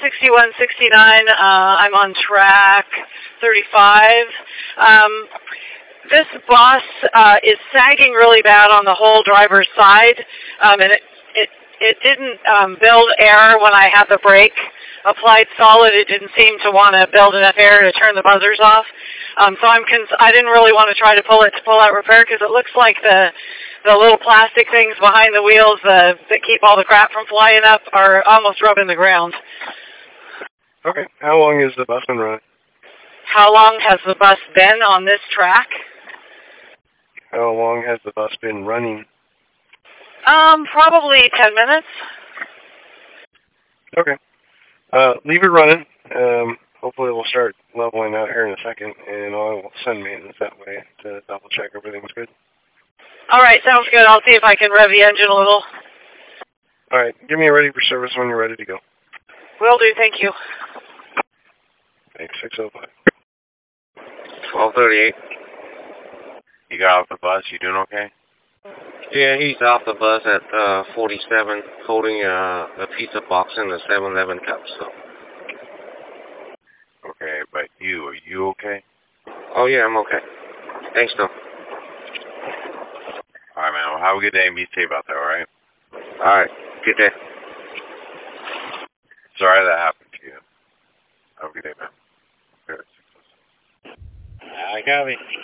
6169. I'm on track 35. This bus is sagging really bad on the whole driver's side, and it didn't build air when I had the brake applied solid. It didn't seem to want to build enough air to turn the buzzers off. So I didn't really want to try to pull out repair because it looks like the little plastic things behind the wheels that keep all the crap from flying up are almost rubbing the ground. Okay. How long has the bus been running? How long has the bus been on this track? How long has the bus been running? Probably 10 minutes. Okay. Leave it running. Hopefully we'll start leveling out here in a second, and I will send maintenance that way to double check everything's good. All right, sounds good. I'll see if I can rev the engine a little. All right. Give me a ready for service when you're ready to go. Will do. Thank you. Thanks. 605. 1238. You got off the bus? You doing okay? Yeah, he's off the bus at 47, holding a pizza box in the 7-Eleven cup. So. Okay, but are you okay? Oh yeah, I'm okay. Thanks, though. All right, man. Well, have a good day and be safe out there, all right? All right. Good day. Sorry that happened to you. Have a good day, man. I got it.